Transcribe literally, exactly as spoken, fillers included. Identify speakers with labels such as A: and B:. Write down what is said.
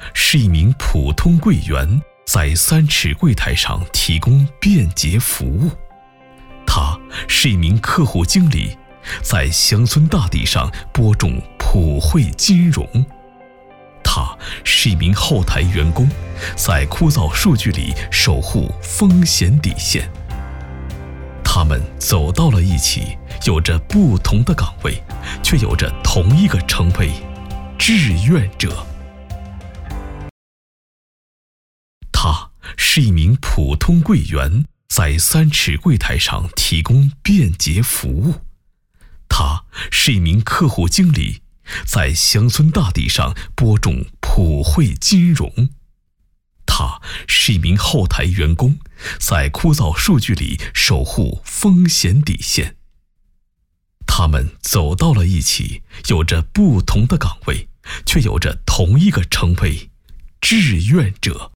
A: 是一名普通柜员，在三尺柜台上提供便捷服务。他是一名客户经理，在乡村大地上播种普惠金融。他是一名后台员工，在枯燥数据里守护风险底线。他们走到了一起，有着不同的岗位，却有着同一个称谓——志愿者。他是一名普通柜员，在三尺柜台上提供便捷服务。他是一名客户经理，在乡村大地上播种普惠金融。他是一名后台员工，在枯燥数据里守护风险底线。他们走到了一起，有着不同的岗位，却有着同一个称谓——志愿者。